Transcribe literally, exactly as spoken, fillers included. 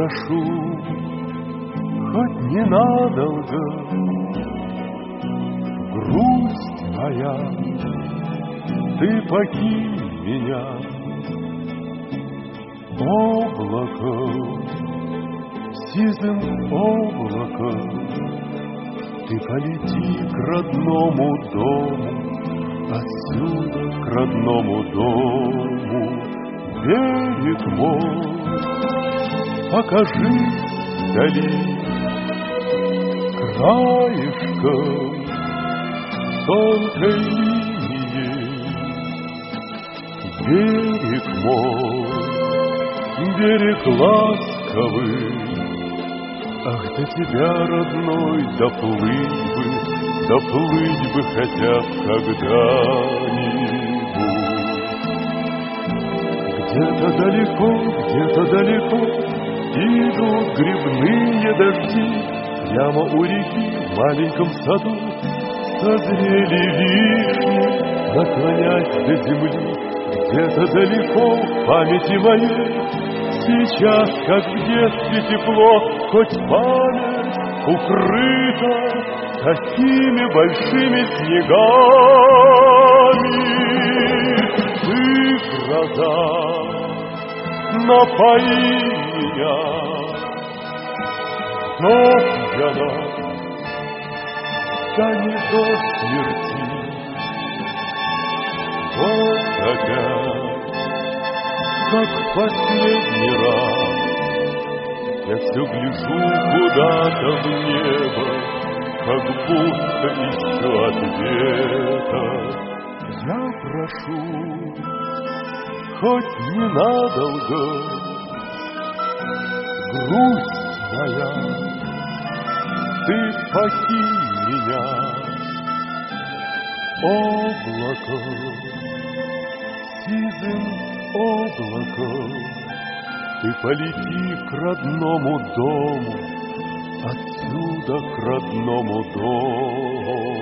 прошу, хоть ненадолго, грусть моя, ты покинь меня. Облако, сизым облаком, ты полети к родному дому, отсюда к родному дому. Берег мой, покажи вдали, краешком тонкой линии. Берег мой, берег ласковый, ах, до тебя, родной, доплыть бы, доплыть бы хотя б когда-нибудь. Где-то далеко, где-то далеко идут грибные дожди. Прямо у реки в маленьком саду созрели вишни, наклонясь до земли. Где-то далеко в памяти моей сейчас, как в детстве, тепло, хоть память укрыта такими большими снегами. Ты, гроза, напои меня, вновь я нас, да не до смерти. Вот опять, как в последний раз, я все гляжу куда-то в небо, как будто ищу ответа. Я прошу, хоть ненадолго, грусть моя, ты покинь меня. Облако, сизым облаком, ты полети к родному дому, отсюда к родному дому.